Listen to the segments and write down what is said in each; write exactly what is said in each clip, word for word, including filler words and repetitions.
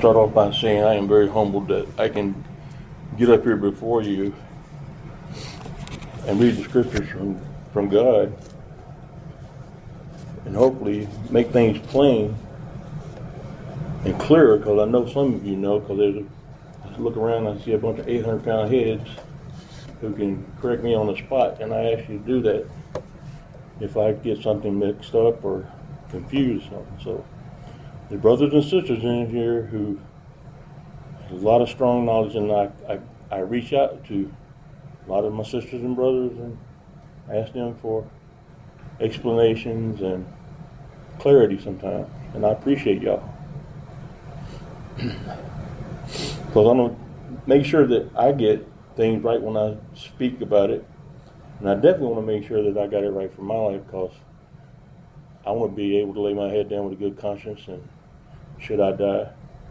start off by saying I am very humbled that I can get up here before you and read the scriptures from, from God and hopefully make things plain and clearer, because I know some of you know, because there's a, I look around and I see a bunch of eight hundred pound heads who can correct me on the spot, and I ask you to do that if I get something mixed up or confused or something. So the brothers and sisters in here who have a lot of strong knowledge, and I, I, I reach out to a lot of my sisters and brothers and ask them for explanations and clarity sometimes, and I appreciate y'all. Because I'm going to make sure that I get things right when I speak about it, and I definitely want to make sure that I got it right for my life, because I want to be able to lay my head down with a good conscience, and should I die,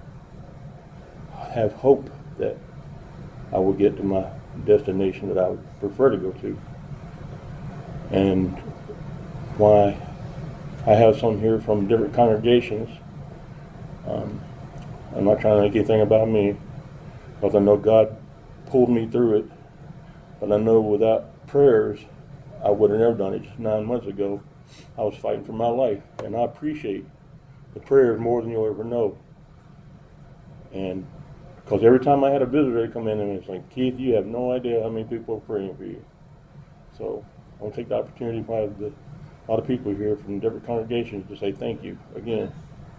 have hope that I will get to my destination that I would prefer to go to. And why I have some here from different congregations, um, I'm not trying to make anything about me, because I know God pulled me through it, but I know without prayers I would have never done it. Just nine months ago I was fighting for my life, and I appreciate the prayers more than you'll ever know. And because every time I had a visitor come in and it's like, Keith, you have no idea how many people are praying for you. So I want to take the opportunity to have the, a lot of people here from different congregations to say thank you again.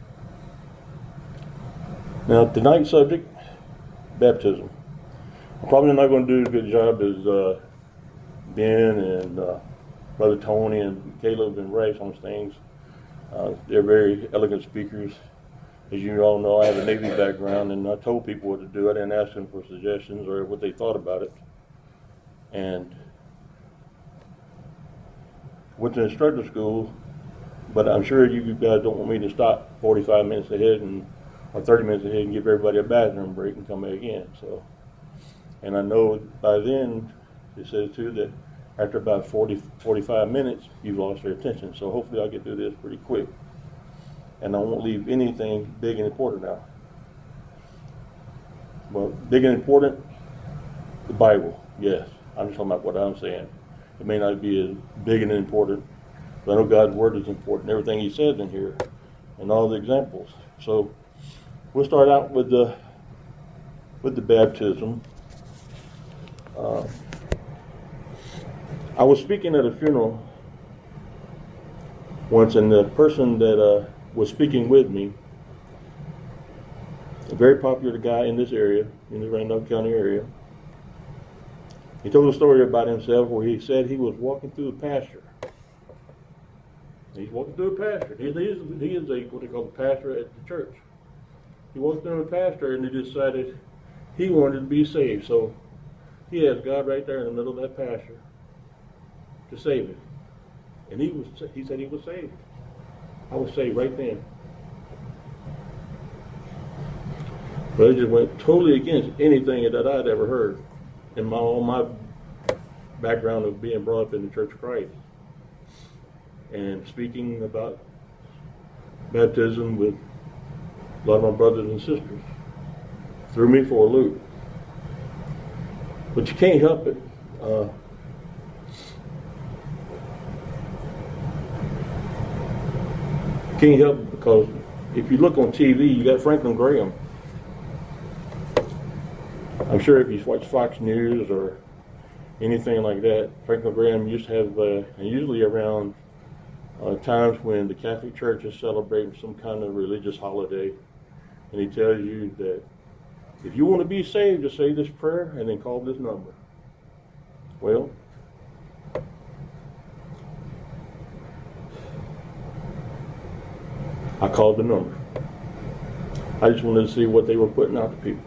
Now, tonight's subject, baptism. I'm probably not going to do as good a job as uh, Ben and uh, Brother Tony and Caleb and Ray on things. Uh, they're very elegant speakers. As you all know, I have a Navy background, and I told people what to do. I didn't ask them for suggestions or what they thought about it. And went to instructor school, but I'm sure you guys don't want me to stop forty-five minutes ahead and or thirty minutes ahead and give everybody a bathroom break and come back in. So, and I know by then it says too that after about forty, forty-five minutes, you've lost their attention. So hopefully I'll get through this pretty quick, and I won't leave anything big and important out. Well, big and important, the Bible, yes. I'm just talking about what I'm saying. It may not be as big and important, but I know God's word is important. Everything he says in here, and all the examples. So we'll start out with the with the baptism. Uh, I was speaking at a funeral once, and the person that uh, was speaking with me, a very popular guy in this area, in the Randolph County area, he told a story about himself where he said he was walking through a pasture. He's walking through a pasture. He is, he is a, what they call a pastor at the church. He walked through a pasture and he decided he wanted to be saved. So he asked God right there in the middle of that pasture to save him. And he was he said he was saved. I was saved right then. But it just went totally against anything that I'd ever heard in my all my background of being brought up in the Church of Christ. And speaking about baptism with a lot of my brothers and sisters threw me for a loop. But you can't help it. Uh, can't help it because if you look on T V, you got Franklin Graham. I'm sure if you watch Fox News or anything like that, Franklin Graham used to have, uh, and usually around uh, times when the Catholic Church is celebrating some kind of religious holiday, and he tells you that if you want to be saved, just say this prayer and then call this number. Well, I called the number. I just wanted to see what they were putting out to people.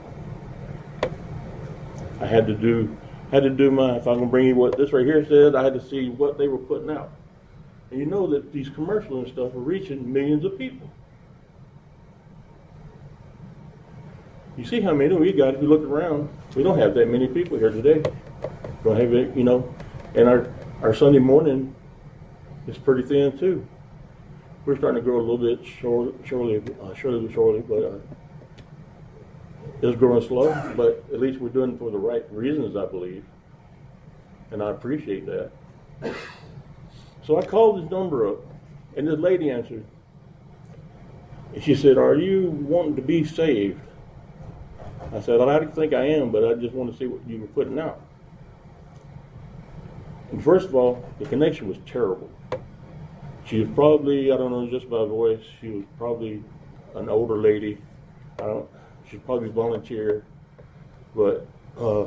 I had to do, had to do my, if I'm going to bring you what this right here said, I had to see what they were putting out. And you know that these commercials and stuff are reaching millions of people. You see how many we got if you look around. We don't have that many people here today. We don't have it, you know, and our, our Sunday morning is pretty thin too. We're starting to grow a little bit short, shortly, uh, shortly, shortly, but uh, is growing slow, but at least we're doing it for the right reasons, I believe. And I appreciate that. So I called this number up, and this lady answered. And she said, "Are you wanting to be saved?" I said, "I think I am, but I just want to see what you were putting out." And first of all, the connection was terrible. She was probably, I don't know, just by voice, she was probably an older lady. I don't, she's probably volunteer. But uh,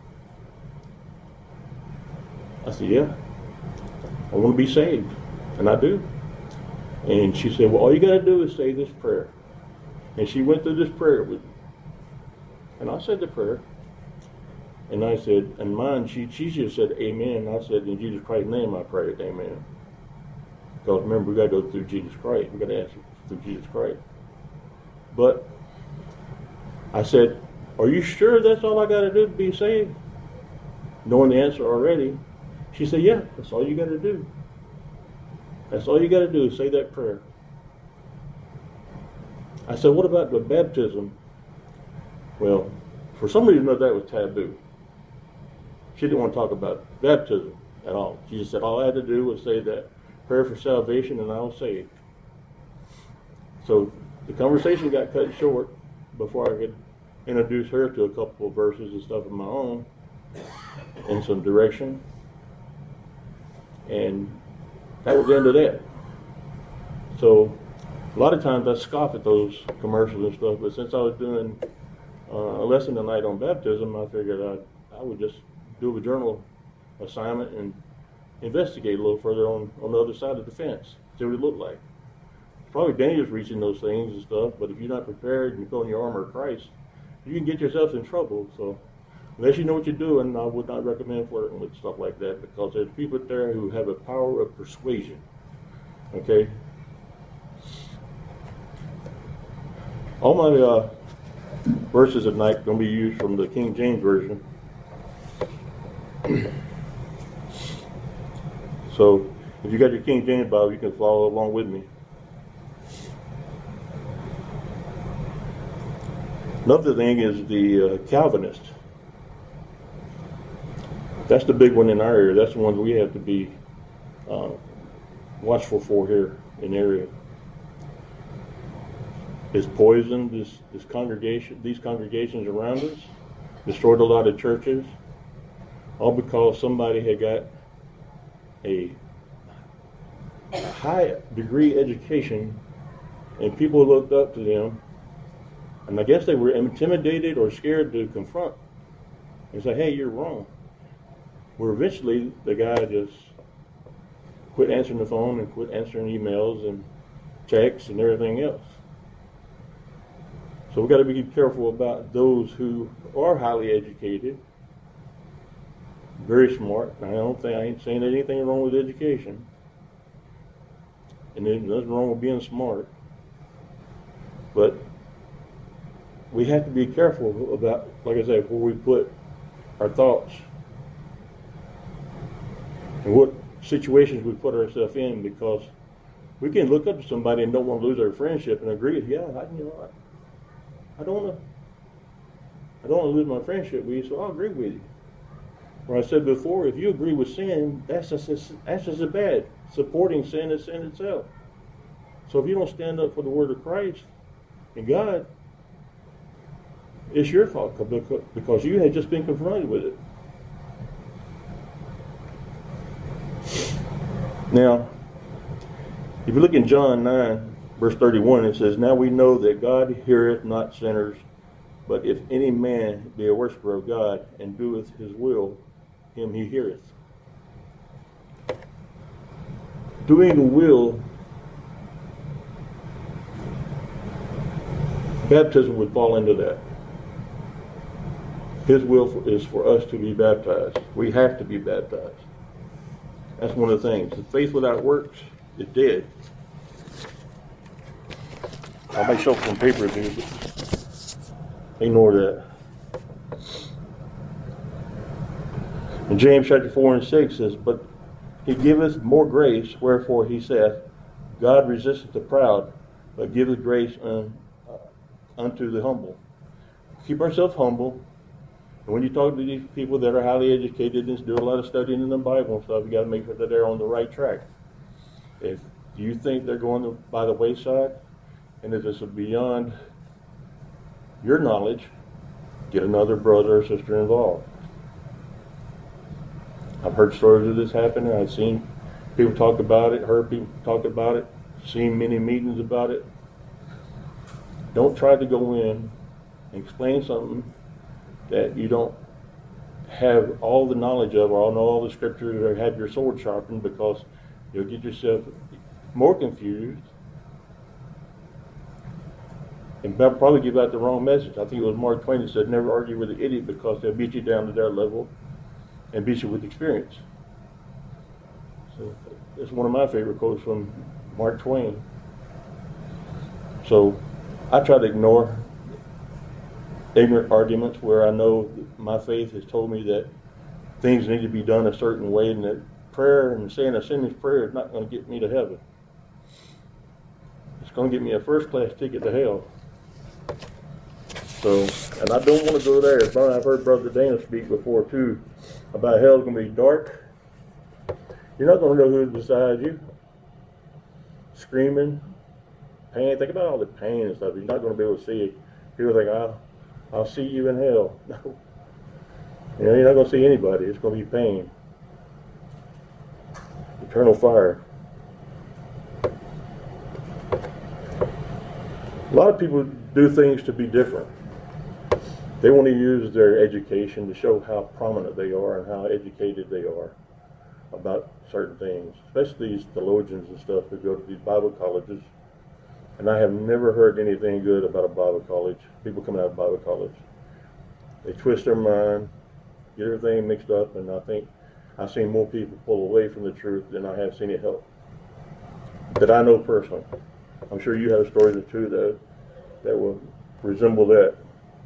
I said, "Yeah, I want to be saved." And I do. And she said, "Well, all you got to do is say this prayer." And she went through this prayer with me. And I said the prayer. And I said, and mine, she, she just said, "Amen." And I said, "In Jesus Christ's name I pray, amen." Because remember, we got to go through Jesus Christ. We got to ask through Jesus Christ. But I said, "Are you sure that's all I got to do to be saved?" Knowing the answer already. She said, "Yeah, that's all you got to do. That's all you got to do is say that prayer." I said, "What about the baptism?" Well, for some reason that was taboo. She didn't want to talk about baptism at all. She just said all I had to do was say that prayer for salvation and I was saved. So the conversation got cut short before I could introduce her to a couple of verses and stuff of my own and some direction. And that was the end of that. So a lot of times I scoff at those commercials and stuff, but since I was doing uh, a lesson tonight on baptism, I figured I I would just do a journal assignment and investigate a little further on, on the other side of the fence, see what it looked like. It's probably dangerous reaching those things and stuff, but if you're not prepared and you go in the armor of Christ, you can get yourself in trouble. So unless you know what you're doing, I would not recommend flirting with stuff like that, because there's people there who have a power of persuasion. Okay? All my uh, verses at night are going to be used from the King James Version. So if you got your King James Bible, you can follow along with me. Another thing is the uh, Calvinist. That's the big one in our area. That's the one we have to be uh, watchful for here in the area. It's poisoned this, this congregation, these congregations around us, destroyed a lot of churches, all because somebody had got a high degree education and people looked up to them, and I guess they were intimidated or scared to confront and say, "Hey, you're wrong." Where eventually the guy just quit answering the phone and quit answering emails and texts and everything else. So we've got to be careful about those who are highly educated, very smart. I don't think I ain't saying anything wrong with education, and there's nothing wrong with being smart. But we have to be careful about, like I said, where we put our thoughts and what situations we put ourselves in, because we can look up to somebody and don't want to lose our friendship and agree with, yeah, I, you know, I, I don't want to, I don't want to lose my friendship with you, so I'll agree with you. Or I said before, if you agree with sin, that's just as, that's just as bad. Supporting sin is sin itself. So if you don't stand up for the word of Christ and God, it's your fault because you had just been confronted with it. Now, if you look in John nine, verse thirty-one, it says, "Now we know that God heareth not sinners, but if any man be a worshiper of God and doeth his will, him he heareth." Doing the will, baptism would fall into that. His will is for us to be baptized. We have to be baptized. That's one of the things. The faith without works is dead. I may show some paper here, but ignore that. In James chapter four and six says, "But he giveth more grace, wherefore he saith, God resisteth the proud, but giveth grace un, uh, unto the humble." keep ourselves humble. And when you talk to these people that are highly educated and do a lot of studying in the Bible and stuff, you got to make sure that they're on the right track. If you think they're going by the wayside, and if it's beyond your knowledge, get another brother or sister involved. I've heard stories of this happening. I've seen people talk about it, heard people talk about it, seen many meetings about it. Don't try to go in and explain something that you don't have all the knowledge of, or know all the scriptures, or have your sword sharpened, because you'll get yourself more confused and probably give out the wrong message. I think it was Mark Twain that said, never argue with an idiot, because they'll beat you down to their level and beat you with experience. So it's one of my favorite quotes from Mark Twain. So I try to ignore ignorant arguments where I know my faith has told me that things need to be done a certain way, and that prayer and saying a sinner's prayer is not going to get me to heaven. It's going to get me a first class ticket to hell. So, and I don't want to go there. I've heard Brother Dana speak before too about hell's going to be dark. You're not going to know who's beside you, screaming, pain. Think about all the pain and stuff. You're not going to be able to see it. People think, I'll, I'll see you in hell. No. You know, you're not going to see anybody. It's going to be pain. Eternal fire. A lot of people do things to be different. They want to use their education to show how prominent they are and how educated they are about certain things, especially these theologians and stuff who go to these Bible colleges. And I have never heard anything good about a Bible college, people coming out of Bible college. They twist their mind, get everything mixed up, and I think I've seen more people pull away from the truth than I have seen it help. That I know personally. I'm sure you have stories or two that, that will resemble that.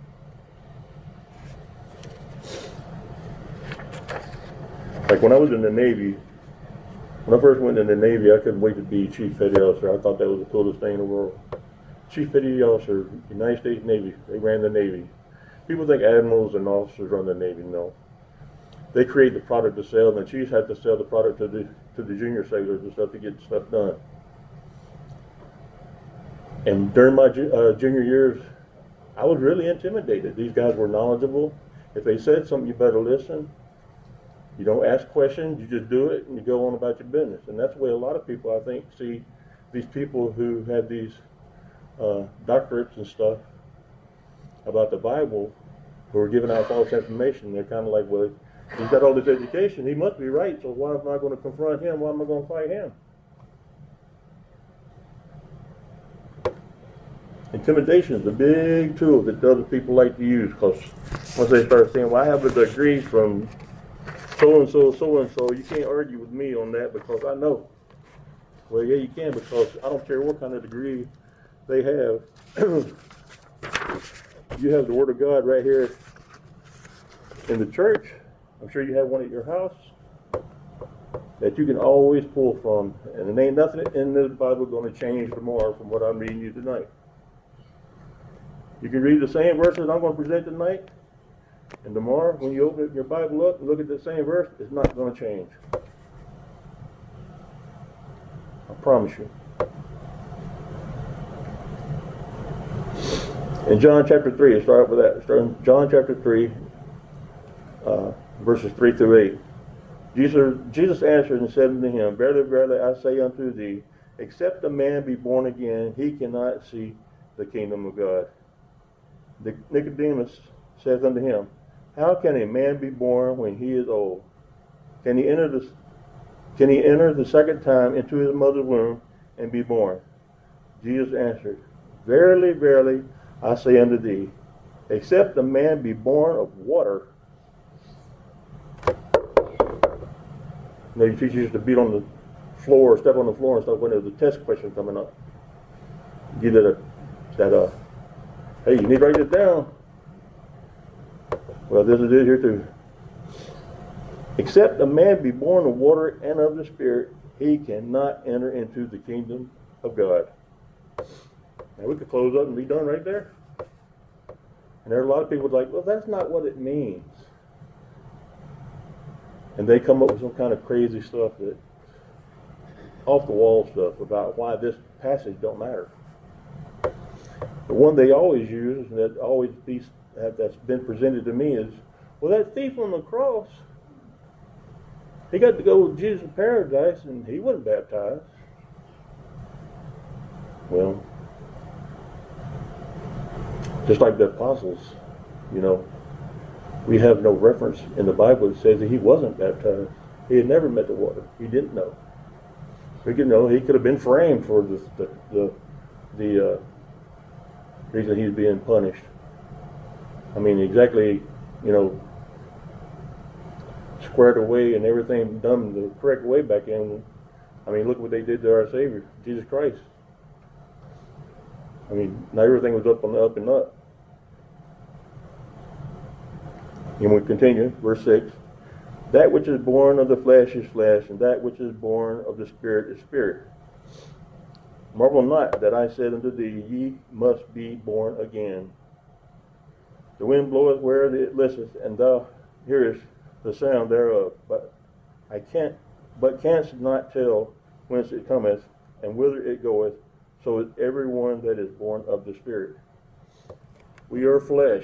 Like when I was in the Navy, when I first went in the Navy, I couldn't wait to be Chief Petty Officer. I thought that was the coolest thing in the world. Chief Petty Officer, United States Navy. They ran the Navy. People think admirals and officers run the Navy. No. They create the product to sell, and the chiefs have to sell the product to the to the junior sailors and stuff to get stuff done. And during my uh, junior years, I was really intimidated. These guys were knowledgeable. If they said something, you better listen. You don't ask questions, you just do it, and you go on about your business. And that's the way a lot of people, I think, see these people who have these uh, doctorates and stuff about the Bible, who are giving out false information. They're kind of like, well, he's got all this education, he must be right, so why am I going to confront him? Why am I going to fight him? Intimidation is a big tool that other people like to use, because once they start saying, well, I have a degree from so-and-so, so-and-so, you can't argue with me on that because I know. Well, yeah, you can, because I don't care what kind of degree they have. You have the Word of God right here in the church. I'm sure you have one at your house that you can always pull from. And there ain't nothing in this Bible going to change tomorrow from what I'm reading you tonight. You can read the same verses I'm going to present tonight, and tomorrow, when you open your Bible up and look at the same verse, it's not going to change. I promise you. In John chapter three, let's start with that. Start in John chapter three, uh, verses three through eight. Jesus, Jesus answered and said unto him, Verily, verily, I say unto thee, except a man be born again, he cannot see the kingdom of God. Nicodemus saith unto him, How can a man be born when he is old? Can he enter the can he enter the second time into his mother's womb and be born? Jesus answered, Verily, verily, I say unto thee, except a man be born of water. You know, your teacher used to beat on the floor, step on the floor and stuff when there was a test question coming up. Give it a that uh hey, you need to write this down. Well, this is it here too. Except a man be born of water and of the Spirit, he cannot enter into the kingdom of God. Now we could close up and be done right there. And there are a lot of people like, well, that's not what it means. And they come up with some kind of crazy stuff, that off the wall stuff about why this passage don't matter. The one they always use, and that always be, that's been presented to me, is, well, that thief on the cross, he got to go with Jesus in paradise, and he wasn't baptized. Well, just like the apostles, you know, we have no reference in the Bible that says that he wasn't baptized. He had never met the water. He didn't know. We could know he could have been framed for the the the, the uh, reason he's being punished. I mean, exactly, you know, squared away and everything done the correct way back in. I mean, look what they did to our Savior, Jesus Christ. I mean, not everything was up on the up and up. And we continue, verse six. That which is born of the flesh is flesh, and that which is born of the Spirit is spirit. Marvel not that I said unto thee, ye must be born again. The wind bloweth where it listeth, and thou hearest the sound thereof, but I can't, but canst not tell whence it cometh, and whither it goeth. So is everyone that is born of the Spirit. We are flesh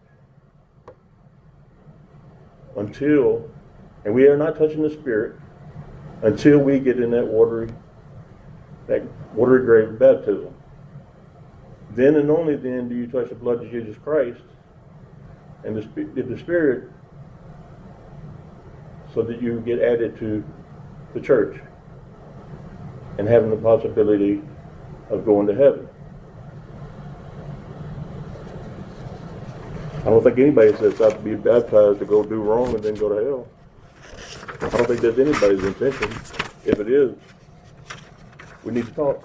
until, and we are not touching the Spirit until we get in that watery, that watery grave baptism. Then and only then do you touch the blood of Jesus Christ and the, the Spirit, so that you get added to the church and having the possibility of going to heaven. I don't think anybody sets out to be baptized to go do wrong and then go to hell. I don't think that's anybody's intention. If it is, we need to talk.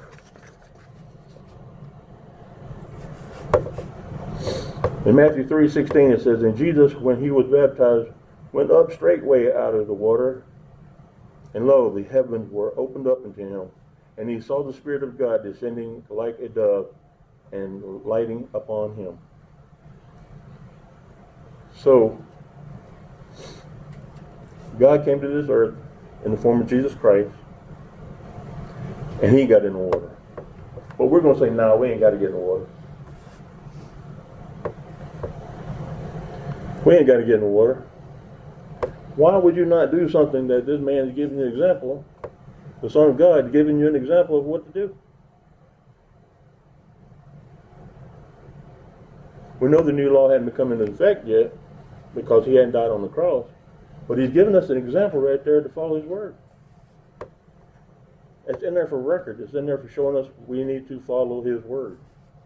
In Matthew three sixteen it says, and Jesus, when he was baptized, went up straightway out of the water, and lo, the heavens were opened up unto him, and he saw the Spirit of God descending like a dove and lighting upon him. So, God came to this earth in the form of Jesus Christ, and he got in the water. But we're going to say, no, we ain't got to get in the water. We ain't got to get in the water. Why would you not do something that this man is giving you an example, the Son of God giving you an example of what to do? We know the new law hadn't come into effect yet because he hadn't died on the cross, but he's given us an example right there to follow his word. It's in there for record. It's in there for showing us we need to follow his word.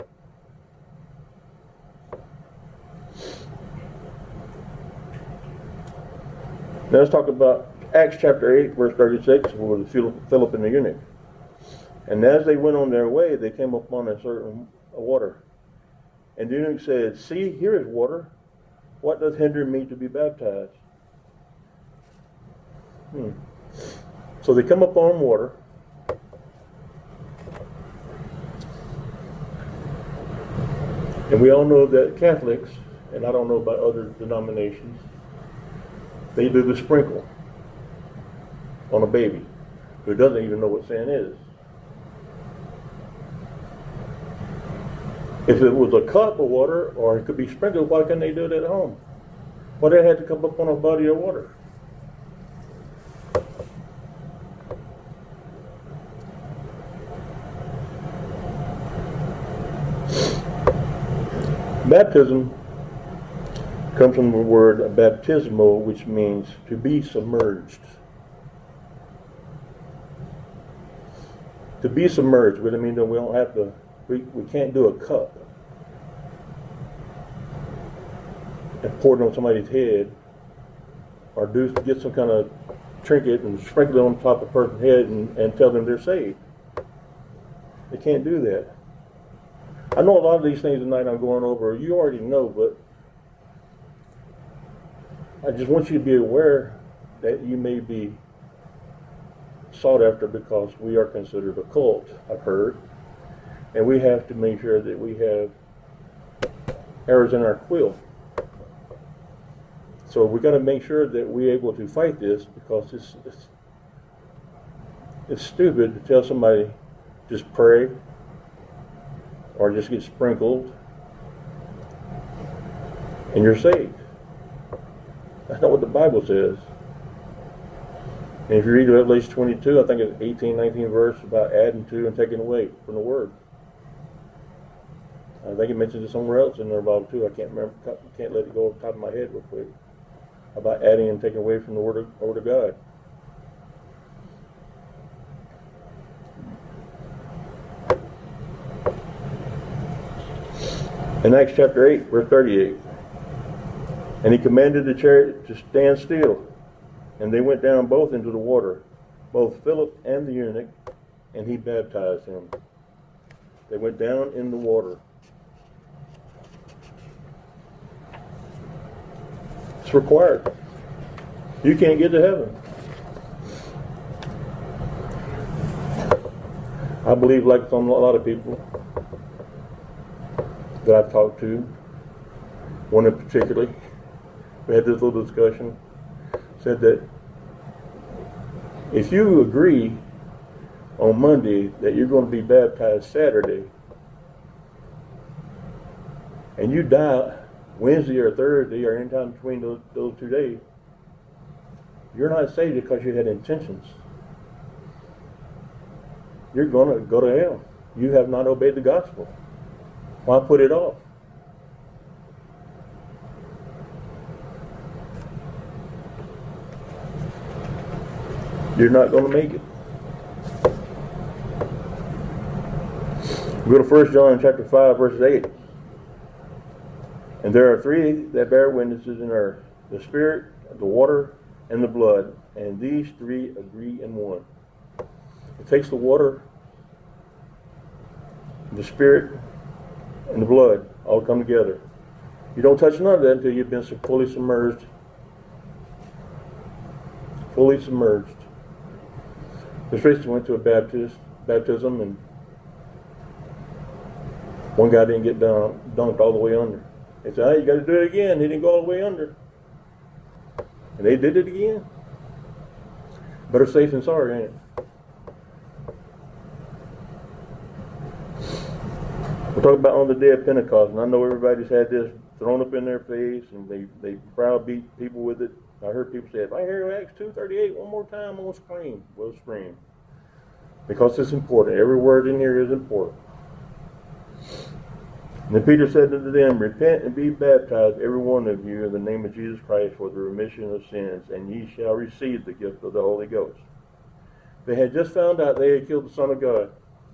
Now let's talk about Acts chapter eight, verse thirty-six, with Philip and the eunuch. And as they went on their way, they came upon a certain water. And the eunuch said, see, here is water. What doth hinder me to be baptized? Hmm. So they come upon water. And we all know that Catholics, and I don't know about other denominations, they do the sprinkle on a baby who doesn't even know what sin is. If it was a cup of water, or it could be sprinkled, why couldn't they do it at home? Why they had to come up on a body of water? Baptism comes from the word baptismo, which means to be submerged. To be submerged, what I mean that we don't have to, we, we can't do a cup and pour it on somebody's head, or do get some kind of trinket and sprinkle it on top of a person's head and, and tell them they're saved. They can't do that. I know a lot of these things tonight I'm going over, you already know, but I just want you to be aware that you may be sought after because we are considered a cult, I've heard. And we have to make sure that we have arrows in our quill. So we got to make sure that we're able to fight this, because it's, it's it's stupid to tell somebody just pray or just get sprinkled and you're saved. That's not what the Bible says. And if you read Revelation twenty-two, I think it's eighteen, nineteen verse about adding to and taking away from the Word. I think it mentions it somewhere else in their Bible too. I can't remember, can't let it go off the top of my head real quick. About adding and taking away from the Word of, Word of God. In Acts chapter eight, verse thirty-eight. And he commanded the chariot to stand still. And they went down both into the water, both Philip and the eunuch, and he baptized him. They went down in the water. It's required. You can't get to heaven. I believe, like some a lot of people that I've talked to, one in particular, we had this little discussion, said that if you agree on Monday that you're going to be baptized Saturday, and you die Wednesday or Thursday or anytime between those, those two days, you're not saved because you had intentions. You're going to go to hell. You have not obeyed the gospel. Why put it off? You're not going to make it. We go to First John chapter five, verse eight. And there are three that bear witnesses in earth, the Spirit, the water, and the blood. And these three agree in one. It takes the water, the Spirit, and the blood all come together. You don't touch none of that until you've been fully submerged. Fully submerged. This recently went to a Baptist baptism, and one guy didn't get down, dunked all the way under. They said, "Hey, you got to do it again." He didn't go all the way under, and they did it again. Better safe than sorry, ain't it? We're talking about on the day of Pentecost, and I know everybody's had this thrown up in their face, and they they browbeat people with it. I heard people say, "If I hear Acts two thirty-eight one more time, I'm going to scream." We'll scream. Because it's important. Every word in here is important. And then Peter said unto them, "Repent and be baptized, every one of you, in the name of Jesus Christ, for the remission of sins, and ye shall receive the gift of the Holy Ghost." They had just found out they had killed the Son of God.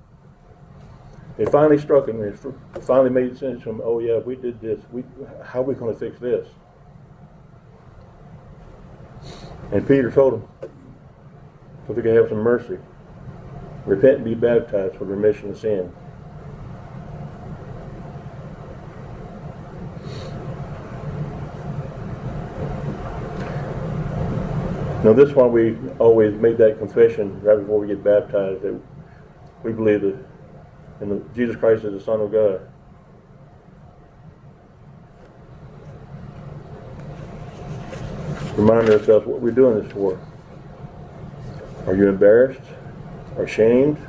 It finally struck him. It finally made sense to him. Oh yeah, we did this. We, how are we going to fix this? And Peter told him, so they could have some mercy. Repent and be baptized for the remission of sin. Now this is why we always make that confession right before we get baptized, that we believe that in the, Jesus Christ is the Son of God. Remind ourselves what we're doing this for. Are you embarrassed or ashamed?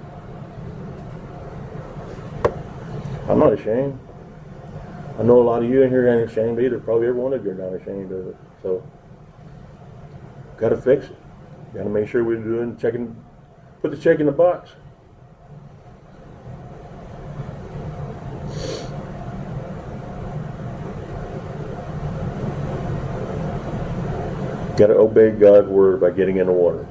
I'm not ashamed. I know a lot of you in here ain't ashamed either. Probably every one of you are not ashamed of it. So, got to fix it. Got to make sure we're doing checking. Put the check in the box. Got to obey God's word by getting in the water.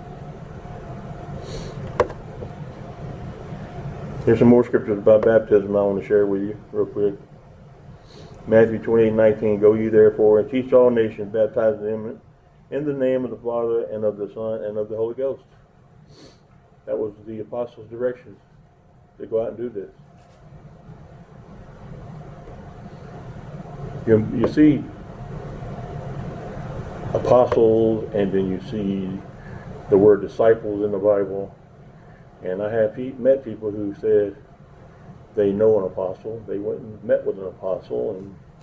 Here's some more scriptures about baptism I want to share with you real quick. Matthew twenty-eight nineteen. Go ye therefore and teach all nations, baptizing them in the name of the Father and of the Son and of the Holy Ghost. That was the apostles' directions to go out and do this. You, you see apostles, and then you see the word disciples in the Bible. And I have pe- met people who said they know an apostle. They went and met with an apostle, and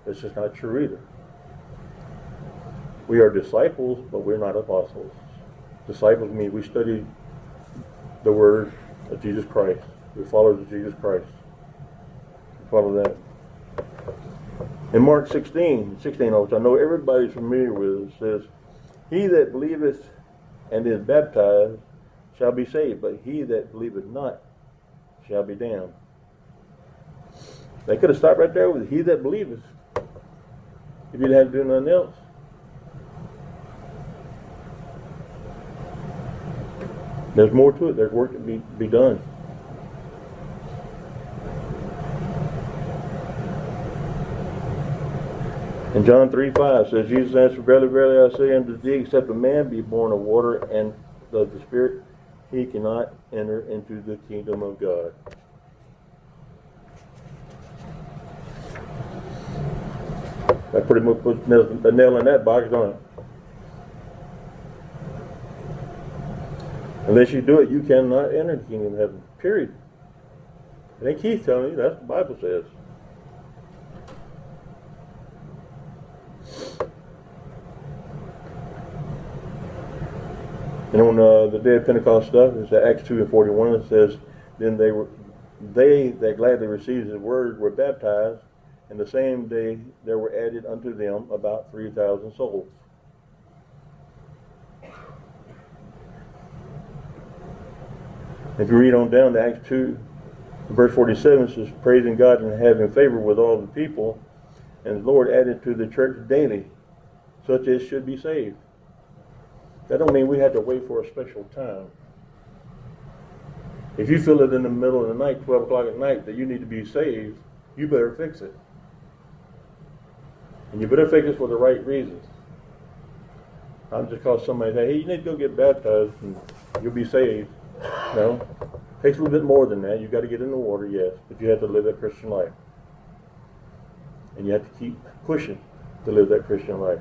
That's just not true either. We are disciples, but we're not apostles. Disciples mean we study the word of Jesus Christ. We're followers of Jesus Christ. We follow that. In Mark sixteen, sixteen, which I know everybody's familiar with, it says, "He that believeth and is baptized shall be saved, but he that believeth not shall be damned." They could have stopped right there with "he that believeth," if you'd had to do nothing else. There's more to it. There's work to be, be done. In John three five says, Jesus answered, "Verily, verily, I say unto thee, except a man be born of water and of the Spirit, he cannot enter into the kingdom of God." That pretty much puts the nail in that box, don't it? Unless you do it, you cannot enter the kingdom of heaven. Period. It ain't Keith telling you. That's what the Bible says. And on uh, the day of Pentecost stuff, it's Acts two and forty-one. It says, "Then they were they that gladly received his word were baptized, and the same day there were added unto them about three thousand souls." If you read on down to Acts two, verse forty-seven, it says, "Praising God and having favor with all the people, and the Lord added to the church daily such as should be saved." That don't mean we had to wait for a special time. If you feel it in the middle of the night, twelve o'clock at night, that you need to be saved, you better fix it. And you better fix it for the right reasons. Not just because somebody say, "Hey, you need to go get baptized and you'll be saved." No. It takes a little bit more than that. You've got to get in the water, yes, but you have to live that Christian life. And you have to keep pushing to live that Christian life.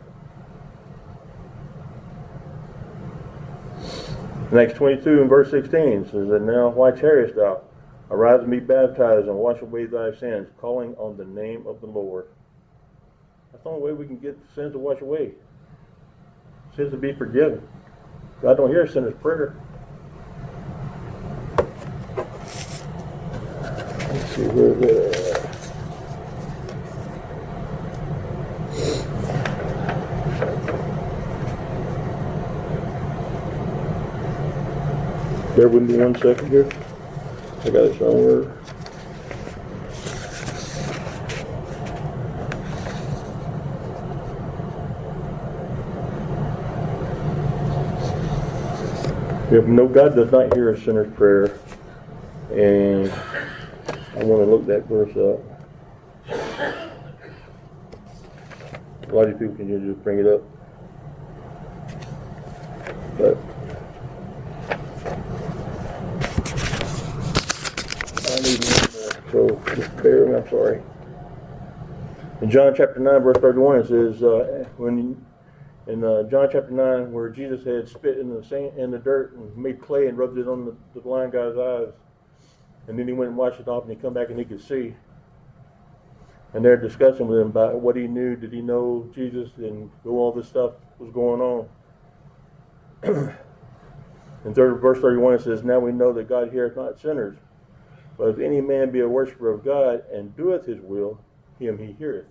In Acts twenty-two and verse sixteen says, "And now why tarriest thou? Arise and be baptized and wash away thy sins, calling on the name of the Lord." That's the only way we can get sins to wash away. Sins to be forgiven. God don't hear a sinner's prayer. Let's see, where is it at? Bear with me one second here. I got it somewhere. If no, God does not hear a sinner's prayer, and I want to look that verse up. A lot of people can just bring it up, but I need more, so just bear with me. I'm sorry. In John chapter nine, verse thirty-one, it says, uh, when in uh, John chapter nine, where Jesus had spit in the sand, in the dirt and made clay and rubbed it on the, the blind guy's eyes, and then he went and washed it off, and he come back and he could see. And they're discussing with him about what he knew. Did he know Jesus? And all this stuff was going on. In third, verse thirty-one, it says, "Now we know that God heareth not sinners, but if any man be a worshiper of God and doeth his will, him he heareth."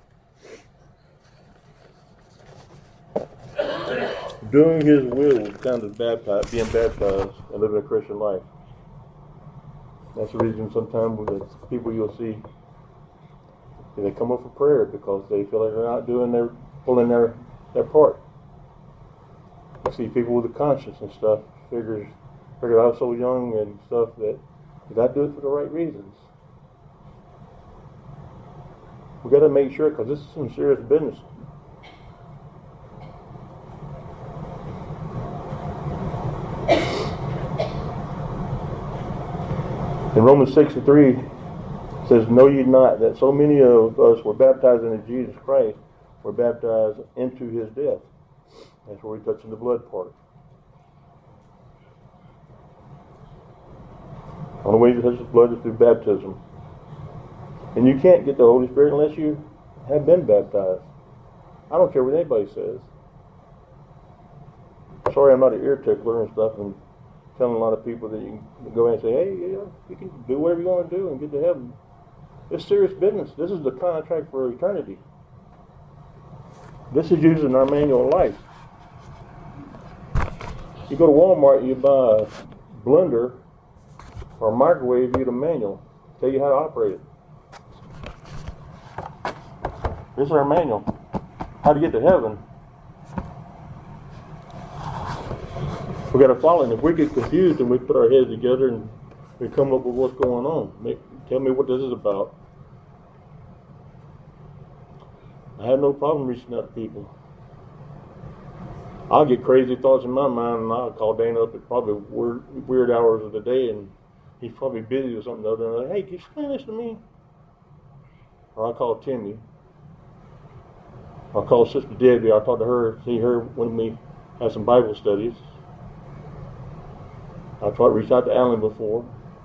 Doing his will is kind of baptized, being baptized and living a Christian life. That's the reason sometimes with the people you'll see, they come up for prayer because they feel like they're not doing their, pulling their, their part. You see people with a conscience and stuff, figures, figure I was so young and stuff that you got to do it for the right reasons. We got to make sure, because this is some serious business. In Romans six and three, it says, "Know ye not that so many of us were baptized into Jesus Christ, were baptized into his death?" That's where we touch on the blood part. The only way to touch the blood is through baptism. And you can't get the Holy Spirit unless you have been baptized. I don't care what anybody says. Sorry, I'm not an ear tickler and stuff, and telling a lot of people that you can go in and say, hey, yeah, you can do whatever you want to do and get to heaven. It's serious business. This is the contract for eternity. This is using our manual of life. You go to Walmart and you buy a blender or a microwave, you get a manual. Tell you how to operate it. This is our manual. How to get to heaven. We got to follow it. If we get confused and we put our heads together and we come up with what's going on, make, tell me what this is about. I have no problem reaching out to people. I'll get crazy thoughts in my mind, and I'll call Dana up at probably weird, weird hours of the day, and he's probably busy with something other than, hey, can you explain this to me? Or I'll call Timmy. I'll call Sister Debbie. I'll talk to her, see her when we have some Bible studies. I've tried to reach out to Alan before.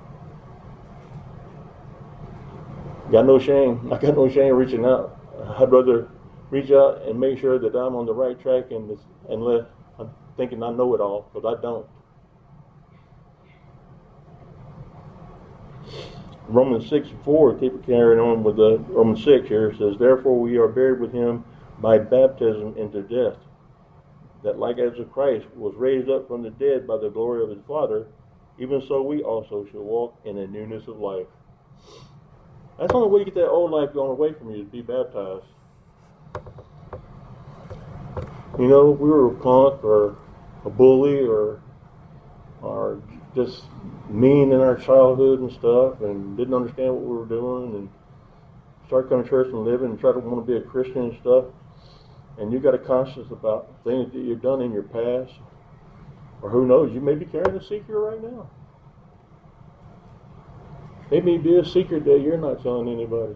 Got no shame. I got no shame reaching out. I'd rather reach out and make sure that I'm on the right track and and let I'm thinking I know it all, because I don't. Romans six and four, keep carrying on with the Romans six here, it says, therefore we are buried with him by baptism into death, that like as Christ was raised up from the dead by the glory of his Father, even so we also shall walk in the newness of life. That's the only way you get that old life going away from you, to be baptized. You know, if we were a punk or a bully or or just mean in our childhood and stuff and didn't understand what we were doing and started coming to church and living and try to want to be a Christian and stuff, and you got a conscience about things that you've done in your past, or who knows, you may be carrying a secret right now. It may be a secret that you're not telling anybody.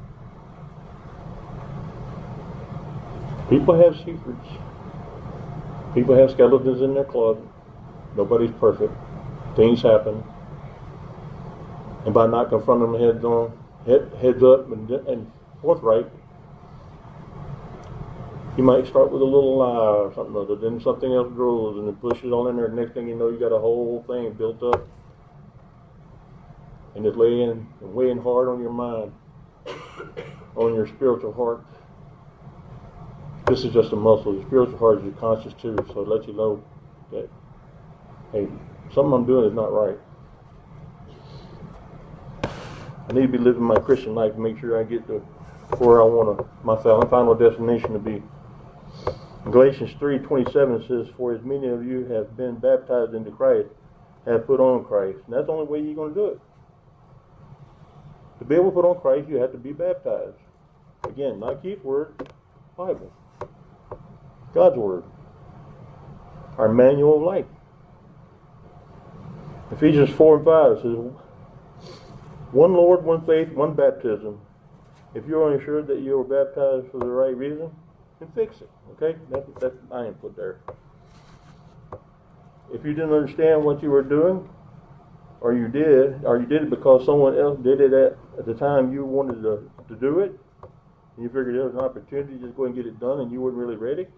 People have secrets. People have skeletons in their closet. Nobody's perfect. Things happen. And by not confronting them heads on, head, heads up and, and forthright, you might start with a little lie or something other, then something else grows and then push it all in there. Next thing you know, you got a whole thing built up. And it's laying, weighing hard on your mind, on your spiritual heart. This is just a muscle. Your spiritual heart is your conscience too, so it lets you know that, hey, something I'm doing is not right. I need to be living my Christian life to make sure I get to where I want to, my final destination to be. In Galatians three twenty-seven says, for as many of you have been baptized into Christ, have put on Christ. And that's the only way you're going to do it. To be able to put on Christ, you have to be baptized. Again, not Keith's word, Bible. God's word. Our manual of life. Ephesians four and five says, one Lord, one faith, one baptism. If you're unsure that you were baptized for the right reason, then fix it. Okay? That's, that's my input there. If you didn't understand what you were doing, or you did, or you did it because someone else did it at, at the time you wanted to, to do it, and you figured there was an opportunity to just go and get it done and you weren't really ready,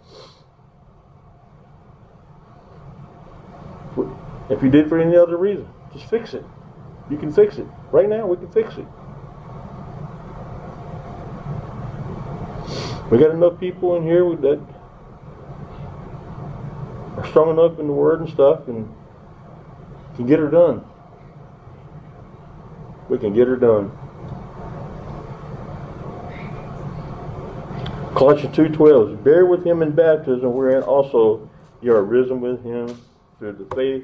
if you did it for any other reason, just fix it. You can fix it. Right now, we can fix it. We got enough people in here that are strong enough in the Word and stuff and can get her done. We can get her done. Colossians two twelve, bear with him in baptism, wherein also you are risen with him through the faith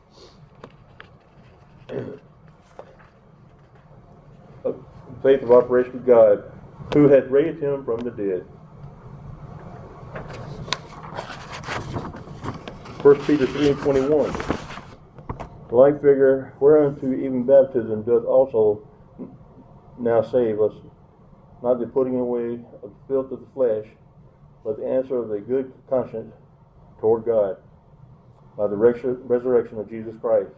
of faith of operation of God, who hath raised him from the dead. First Peter three and twenty-one. The like figure whereunto even baptism doth also now save us, not the putting away of the filth of the flesh, but the answer of a good conscience toward God, by the resurrection of Jesus Christ.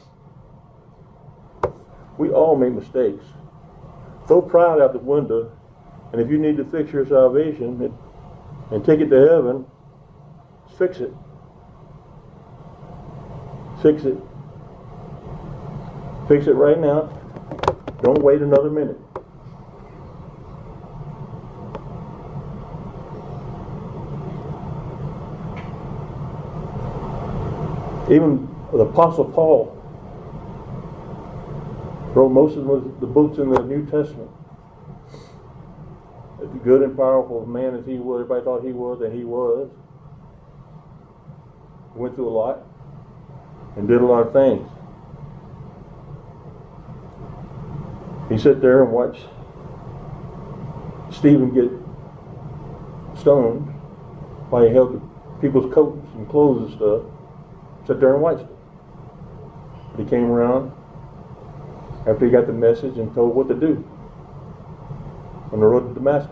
We all make mistakes. Throw pride out the window And if you need to fix your salvation and, and take it to heaven, fix it. Fix it. Fix it right now. Don't wait another minute. Even the Apostle Paul wrote most of the books in the New Testament. As good and powerful man as he was, everybody thought he was, and he was. He went through a lot and did a lot of things. He sat there and watched Stephen get stoned while he held people's coats and clothes and stuff. Sat there and watched it. But he came around after he got the message and told what to do on the road to Damascus.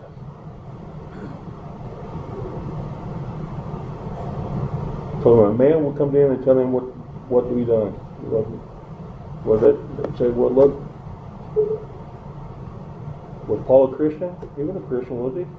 So a man would come to him and tell him what, what to be done. Was it said, well, look, was Paul a Christian? He was a Christian, was he?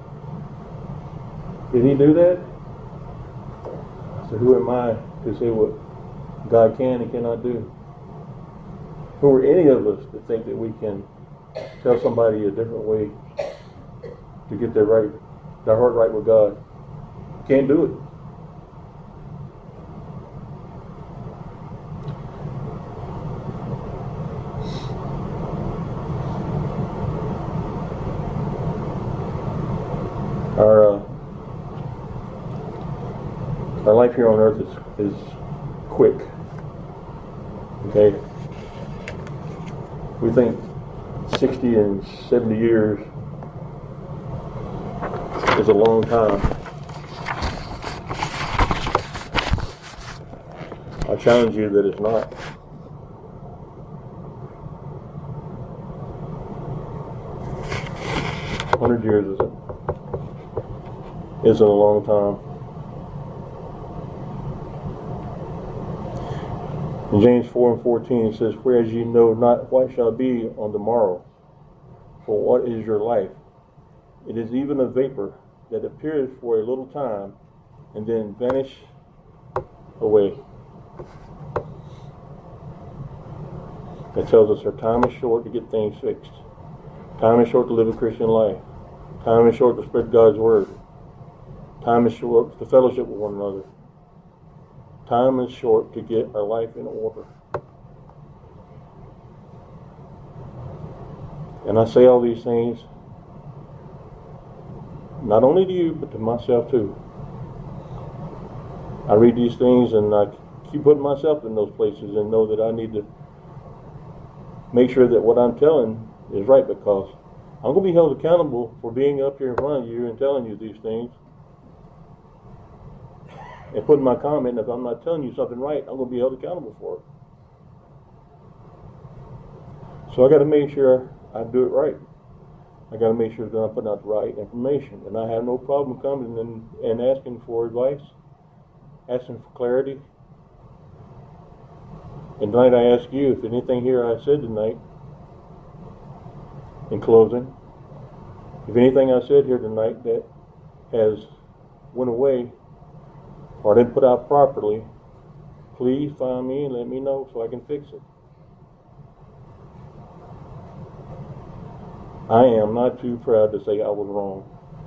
Did he do that? So who am I to say what God can and cannot do? Who are any of us to think that we can tell somebody a different way to get their right, their heart right with God? Can't do it. Our uh, our life here on earth is is quick. Okay, we think sixty and seventy years is a long time. I challenge you that it's not. Hundred years is it? Isn't a long time. In James four and fourteen it says, whereas ye know not what shall be on the morrow, for what is your life? It is even a vapor that appears for a little time and then vanish away. That tells us our time is short to get things fixed. Time is short to live a Christian life. Time is short to spread God's word. Time is short to fellowship with one another. Time is short to get our life in order. And I say all these things not only to you, but to myself too. I read these things and I keep putting myself in those places and know that I need to make sure that what I'm telling is right, because I'm going to be held accountable for being up here in front of you and telling you these things. And putting my comment, if I'm not telling you something right, I'm going to be held accountable for it. So I got to make sure I do it right. I got to make sure that I'm putting out the right information. And I have no problem coming and, and asking for advice, asking for clarity. And tonight I ask you, if anything here I said tonight, in closing, if anything I said here tonight that has went away or didn't put out properly, please find me and let me know so I can fix it. I am not too proud to say I was wrong.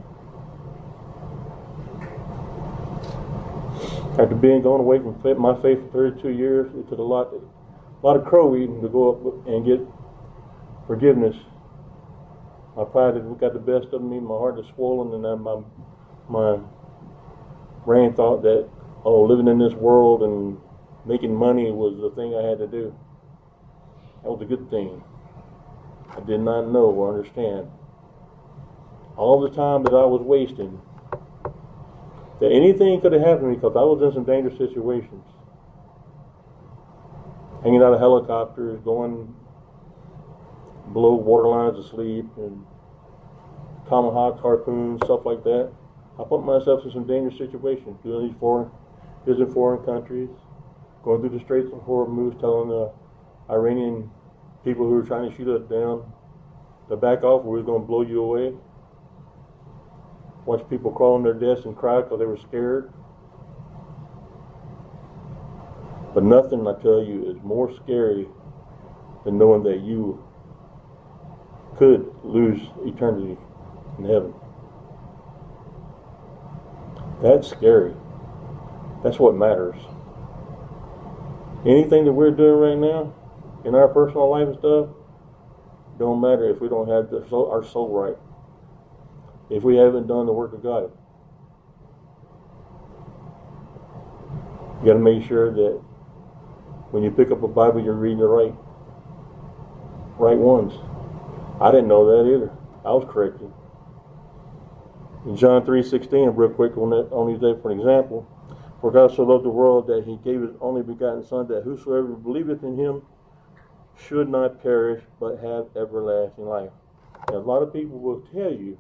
After being gone away from my faith for thirty-two years, it took a lot, a lot of crow eating to go up and get forgiveness. My pride had got the best of me. My heart is swollen, and my my brain thought that, oh, living in this world and making money was the thing I had to do. That was a good thing. I did not know or understand all the time that I was wasting, that anything could have happened to me because I was in some dangerous situations. Hanging out of helicopters, going below water lines to sleep, and tomahawks, harpoons, stuff like that. I put myself in some dangerous situations, doing these foreign, visiting foreign countries, going through the Straits of Hormuz, telling the Iranian people who were trying to shoot us down to back off, or we were going to blow you away. watch people crawl on their desks and cry because they were scared. But nothing, I tell you, is more scary than knowing that you could lose eternity in heaven. That's scary. That's what matters. Anything that we're doing right now in our personal life and stuff don't matter if we don't have the soul, our soul right. If we haven't done the work of God. You got to make sure that when you pick up a Bible, you're reading the right, right ones. I didn't know that either. I was corrected. In John three sixteen, real quick on that, only there for an example. For God so loved the world that he gave his only begotten Son, that whosoever believeth in him should not perish, but have everlasting life. Now, a lot of people will tell you,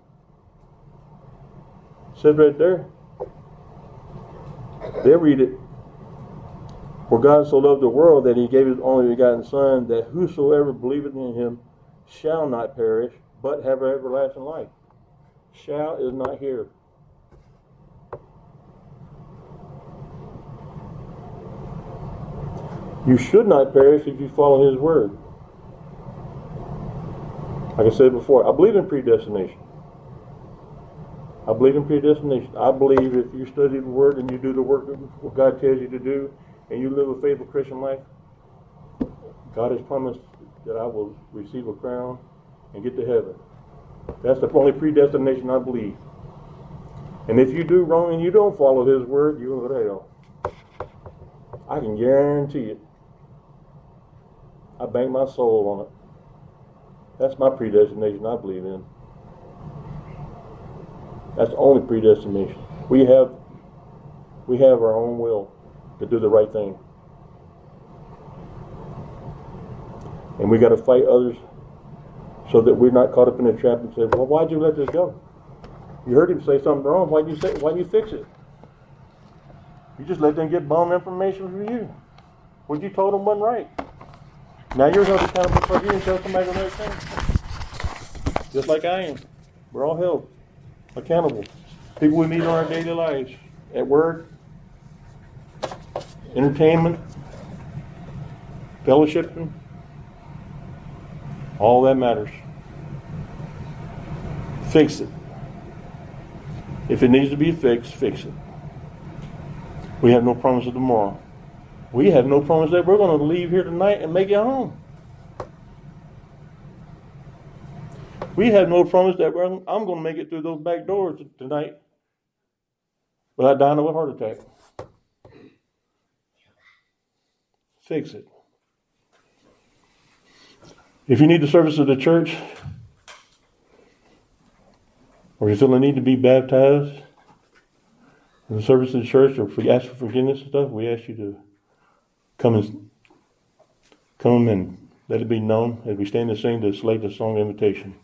said right there, they read it. For God so loved the world that he gave his only begotten Son, that whosoever believeth in him shall not perish, but have everlasting life. Shall is not here. You should not perish if you follow his word. Like I said before, I believe in predestination. I believe in predestination. I believe if you study the word and you do the work of what God tells you to do, and you live a faithful Christian life, God has promised that I will receive a crown and get to heaven. That's the only predestination I believe. And if you do wrong and you don't follow his word, you're going to go to hell. I can guarantee it. I bank my soul on it. That's my predestination I believe in. That's the only predestination. We have we have our own will to do the right thing. And we got to fight others so that we're not caught up in a trap and say, well, why'd you let this go? You heard him say something wrong. Why'd you say, why'd you fix it? You just let them get bomb information from you. What you told them wasn't right. Now you're held accountable for you and tell somebody the right thing. Just like I am. We're all held accountable. People we meet in our daily lives. At work, entertainment, fellowshipping. All that matters. Fix it. If it needs to be fixed, fix it. We have no promise of tomorrow. We have no promise that we're going to leave here tonight and make it home. We have no promise that we're, I'm going to make it through those back doors tonight without dying of a heart attack. Fix it. If you need the service of the church, or you feel the need to be baptized in the service of the church, or if we ask for forgiveness and stuff, we ask you to come and come and let it be known as we stand and sing to select the song invitation.